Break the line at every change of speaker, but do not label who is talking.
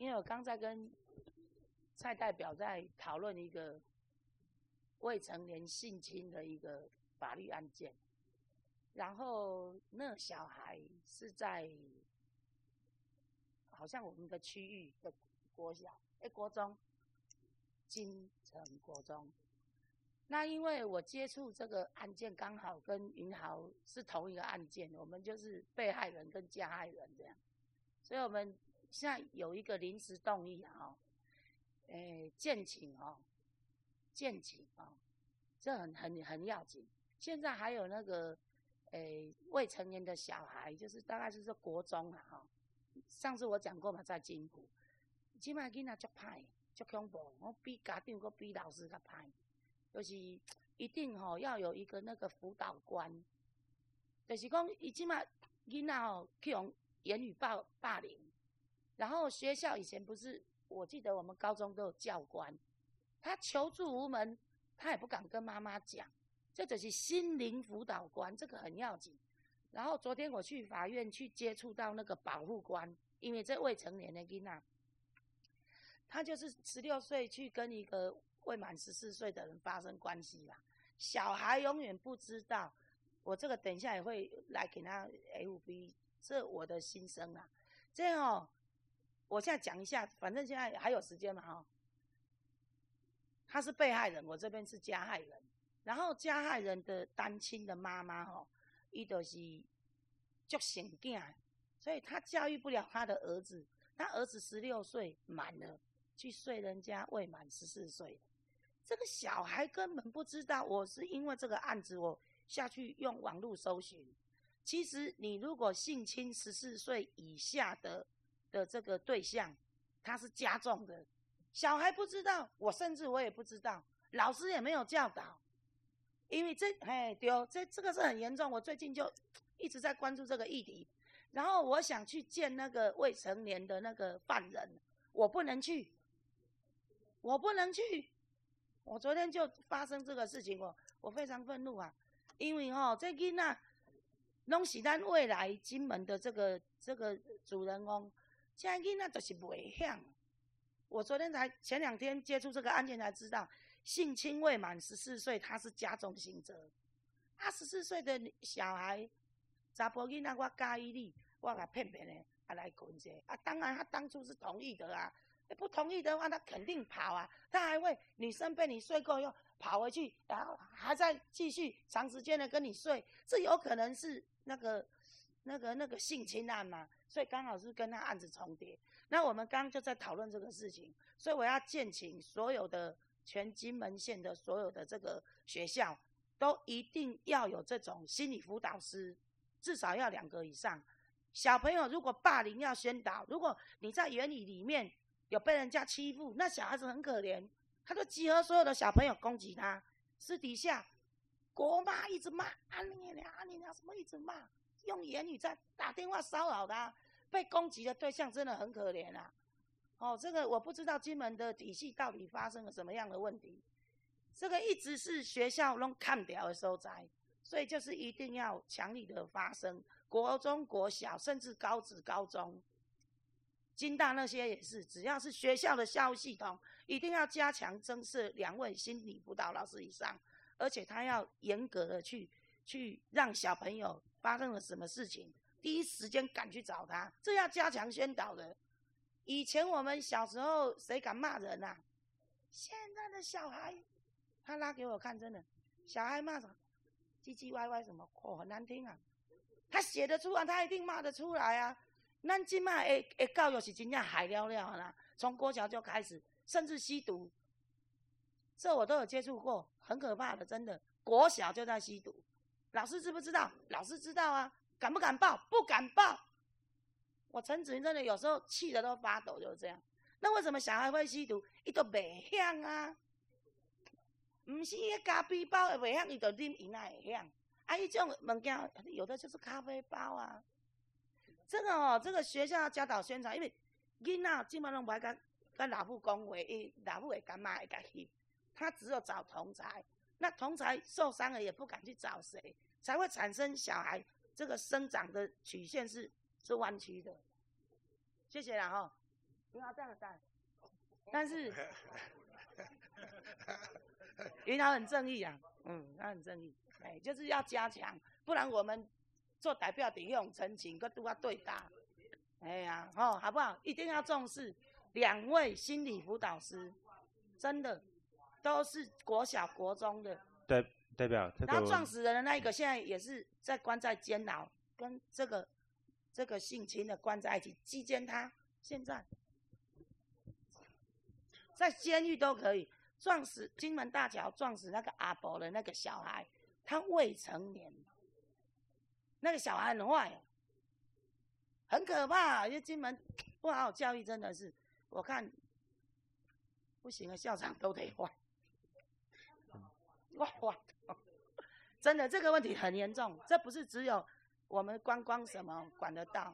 因为我刚在跟蔡代表在讨论一个未成年性侵的一个法律案件，然后那小孩是在好像我们的区域的国小，国中，金城国中。那因为我接触这个案件刚好跟云豪是同一个案件，我们就是被害人跟加害人这样，所以我们现在有一个临时动议建请这很要紧。现在还有那个未成年的小孩，就是大概就是国中上次我讲过嘛，在金埔，现在囡仔足歹足恐怖，我比家长搁比老师较歹。就是一定要有一个那个辅导官，就是讲伊即马囡仔去用言语霸凌，然后学校以前不是，我记得我们高中都有教官，他求助无门，他也不敢跟妈妈讲，这就是心灵辅导官，这个很要紧。然后昨天我去法院去接触到那个保护官，因为这未成年的囡仔，他就是16岁去跟一个未满14岁的人发生关系啦，小孩永远不知道。我这个等一下也会来给他 FB， 这我的心声啦。这样我现在讲一下，反正现在还有时间嘛他是被害人，我这边是加害人。然后加害人的单亲的妈妈伊就是足性囝，所以他教育不了他的儿子，他儿子16岁满了，去睡人家未满14岁的。这个小孩根本不知道，我是因为这个案子我下去用网络搜寻。其实你如果性侵14岁以下的这个对象，他是加重的。小孩不知道，甚至我也不知道，老师也没有教导。因为这个是很严重，我最近就一直在关注这个议题。然后我想去见那个未成年的那个犯人，我不能去。我昨天就发生这个事情，我非常愤怒啊！因为这囡仔拢是咱未来金门的这个主人翁，这囡仔就是袂晓。我前2天接触这个案件才知道，性侵未满14岁，他是加重刑责。14岁的小孩，查甫囡仔，我介意你，我甲骗的来捆一下当然他当初是同意的啊。不同意的话，他肯定跑啊！他还会女生被你睡够又跑回去，然后还在继续长时间的跟你睡，这有可能是那个性侵案嘛？所以刚好是跟他案子重叠。那我们刚刚就在讨论这个事情，所以我要建请所有的全金门县的所有的这个学校，都一定要有这种心理辅导师，至少要2个以上。小朋友如果霸凌要宣导，如果你在园里里面有被人家欺负，那小孩子很可怜，他就集合所有的小朋友攻击他，私底下国骂一直骂你俩什么一直骂，用言语在打电话骚扰他，被攻击的对象真的很可怜啊！这个我不知道金门的体系到底发生了什么样的问题，这个一直是学校都看掉的所在，所以就是一定要强力的发声，国中、国小甚至高职、高中。金大那些也是，只要是学校的教育系统，一定要加强增设2位心理辅导老师以上，而且他要严格的去让小朋友发生了什么事情，第一时间赶去找他，这要加强宣导的。以前我们小时候谁敢骂人啊？现在的小孩，他拉给我看，真的，小孩骂什么唧唧歪歪什么，很难听啊。他写得出来，他一定骂得出来啊。咱现在的教育是真正害了啦，从国小就开始，甚至吸毒，这我都有接触过，很可怕的，真的。国小就在吸毒，老师知不知道？老师知道啊，敢不敢报？不敢报。我陈子云真的有时候气得都发抖，就是这样。那为什么小孩会吸毒？他都袂晓啊，不是那咖啡包会袂晓，他就啉饮会晓。这种物件有的就是咖啡包啊。这个学校要教导宣传，因为囡仔基本上不爱跟老父讲话，老父会干妈会甲翕，他只有找同才，那同才受伤了也不敢去找谁，才会产生小孩这个生长的曲线是弯曲的。谢谢啦不要这样带。但是云豪很正义啊，他很正义，就是要加强，不然我们做代表得用陈情，搁都要对答。好不好？一定要重视2位心理辅导师，真的都是国小、国中的。
代表这个。
然后撞死人的那一个，现在也是在关在监牢，跟这个性侵的关在一起，击奸他，现在在监狱都可以。撞死金门大桥撞死那个阿伯的那个小孩，他未成年，那个小孩很坏，很可怕。因为金门不好好教育，真的是我看不行了，校长都得换。哇，真的这个问题很严重，这不是只有我们观光什么管得到。